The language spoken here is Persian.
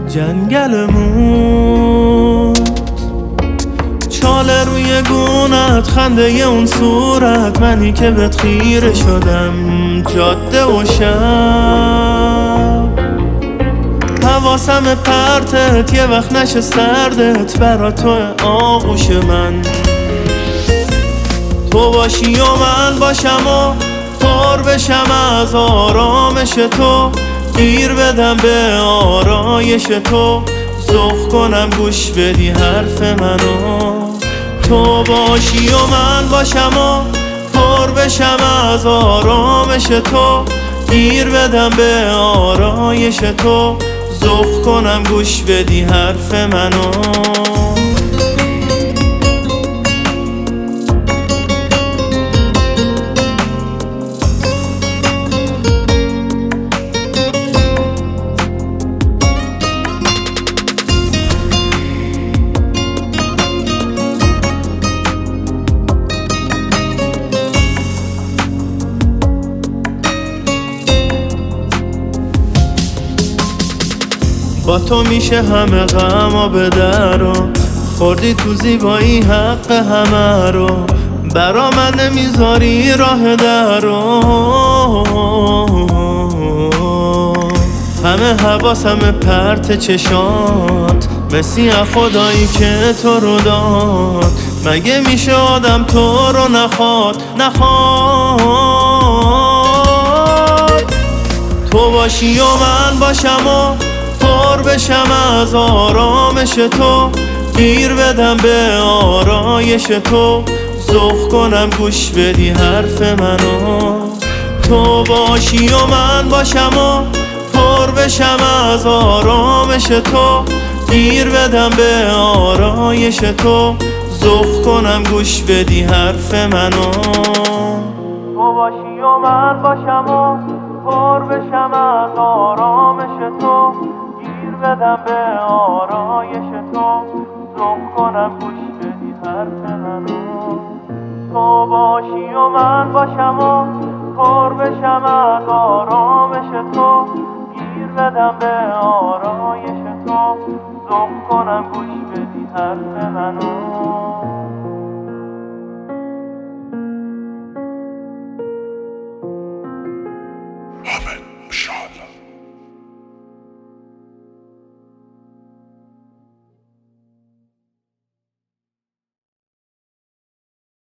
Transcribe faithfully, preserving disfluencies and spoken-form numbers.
جنگلمون، چاله روی گونت، خنده اون صورت، منی که بهت خیره شدم جاده و شب. حواسم پرتت یه وقت نشه سردت، برا تو آغوش من تو باشی و من باشم و پر بشم از آرامش تو، گیر بدم به آرایش تو، ذوق کنم گوش بدی حرف منو. تو باشی و من باشم و پر بشم از آرامش تو، گیر بدم به آرایش تو، ذوق کنم گوش بدی حرف منو. با تو میشه همه غما به درو، خوردی تو زیبایی حق همه رو، برا من نمیذاری راه درو. همه حواسم پرت چشات، مثی خدایی که تو رو داد، مگه میشه آدم تو رو نخواد نخواد. تو باشی و من باشم و پر بشم از آرامش تو، گیر بدم به آرایش تو، ذوق کنم گوش بدی حرف منو. تو باشی و من باشم و پر بشم از آرامش تو، گیر بدم به آرایش تو، ذوق کنم گوش بدی حرف منو. تو باشی و من باشم و پر بشم از آرامش تو، گیر بدم به آرایش تو، ذوق کنم گوش بدی حرف منو. تو باشی و من باشم و پر بشم از آرامش تو، گیر بدم به آرایش تو، ذوق کنم گوش بدی حرف منو. Ahmet Şah